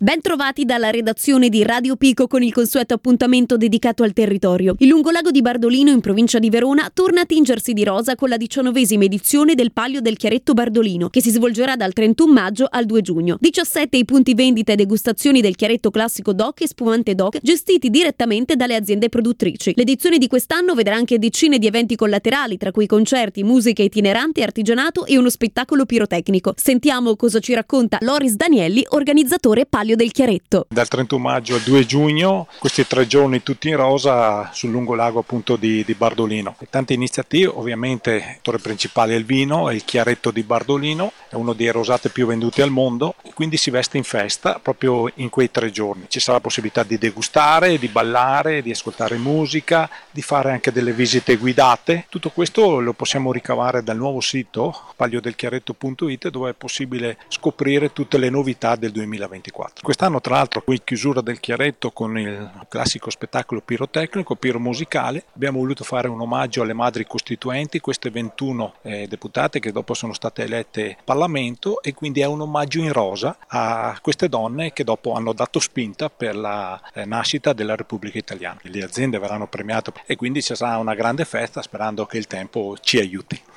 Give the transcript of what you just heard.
Ben trovati dalla redazione di Radio Pico con il consueto appuntamento dedicato al territorio. Il lungolago di Bardolino, in provincia di Verona, torna a tingersi di rosa con la 19ª edizione del Palio del Chiaretto Bardolino, che si svolgerà dal 31 maggio al 2 giugno. 17 i punti vendita e degustazioni del Chiaretto classico DOC e spumante DOC, gestiti direttamente dalle aziende produttrici. L'edizione di quest'anno vedrà anche decine di eventi collaterali, tra cui concerti, musica itinerante, artigianato e uno spettacolo pirotecnico. Sentiamo cosa ci racconta Loris Danielli, organizzatore Palio del Chiaretto. Dal 31 maggio al 2 giugno, questi 3 giorni tutti in rosa sul lungolago appunto di Bardolino. E tante iniziative, ovviamente il settore principale è il vino, è il Chiaretto di Bardolino, è uno dei rosate più venduti al mondo, quindi si veste in festa proprio in quei 3 giorni. Ci sarà la possibilità di degustare, di ballare, di ascoltare musica, di fare anche delle visite guidate. Tutto questo lo possiamo ricavare dal nuovo sito paliodelchiaretto.it, dove è possibile scoprire tutte le novità del 2024. Quest'anno tra l'altro qui chiusura del Chiaretto con il classico spettacolo pirotecnico, piromusicale. Abbiamo voluto fare un omaggio alle madri costituenti, queste 21 deputate che dopo sono state elette al Parlamento, e quindi è un omaggio in rosa a queste donne che dopo hanno dato spinta per la nascita della Repubblica Italiana. Le aziende verranno premiate e quindi ci sarà una grande festa, sperando che il tempo ci aiuti.